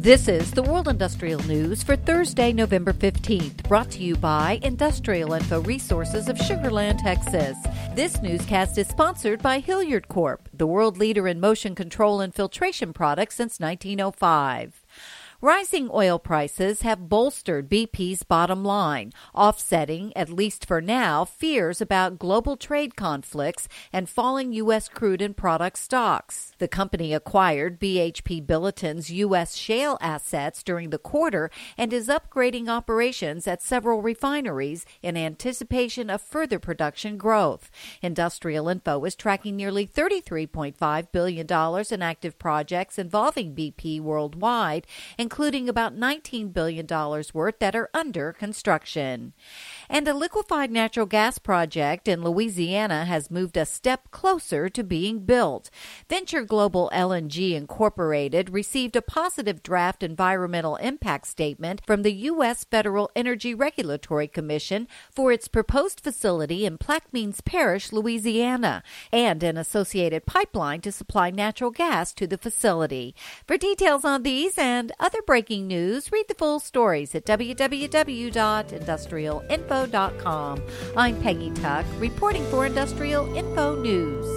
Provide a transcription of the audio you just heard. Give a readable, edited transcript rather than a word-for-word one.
This is the World Industrial News for Thursday, November 15th, brought to you by Industrial Info Resources of Sugar Land, Texas. This newscast is sponsored by Hilliard Corp, the world leader in motion control and filtration products since 1905. Rising oil prices have bolstered BP's bottom line, offsetting, at least for now, fears about global trade conflicts and falling U.S. crude and product stocks. The company acquired BHP Billiton's U.S. shale assets during the quarter and is upgrading operations at several refineries in anticipation of further production growth. Industrial Info is tracking nearly $33.5 billion in active projects involving BP worldwide, including about $19 billion worth that are under construction. And a liquefied natural gas project in Louisiana has moved a step closer to being built. Venture Global LNG Incorporated received a positive draft environmental impact statement from the U.S. Federal Energy Regulatory Commission for its proposed facility in Plaquemines Parish, Louisiana, and an associated pipeline to supply natural gas to the facility. For details on these and other breaking news, read the full stories at www.industrialinfo.com. I'm Peggy Tuck, reporting for Industrial Info News.